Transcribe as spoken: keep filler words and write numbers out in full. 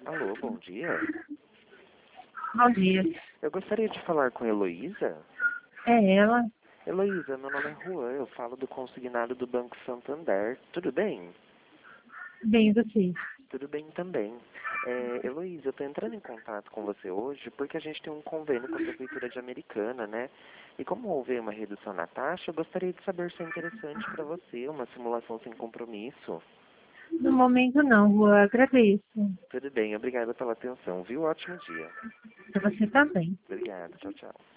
Alô, bom dia. Bom dia. Eu gostaria de falar com Heloísa. É ela? Heloísa, meu nome é Juan, eu falo do consignado do Banco Santander. Tudo bem? Bem, você. Tudo bem também. É, Heloísa, eu estou entrando em contato com você hoje porque a gente tem um convênio com a Prefeitura de Americana, né? E como houve uma redução na taxa, eu gostaria de saber se é interessante para você uma simulação sem compromisso. No momento não, Rua. Agradeço. Tudo bem, obrigada pela atenção, viu? Ótimo dia. Para você também. Obrigado, tchau, tchau.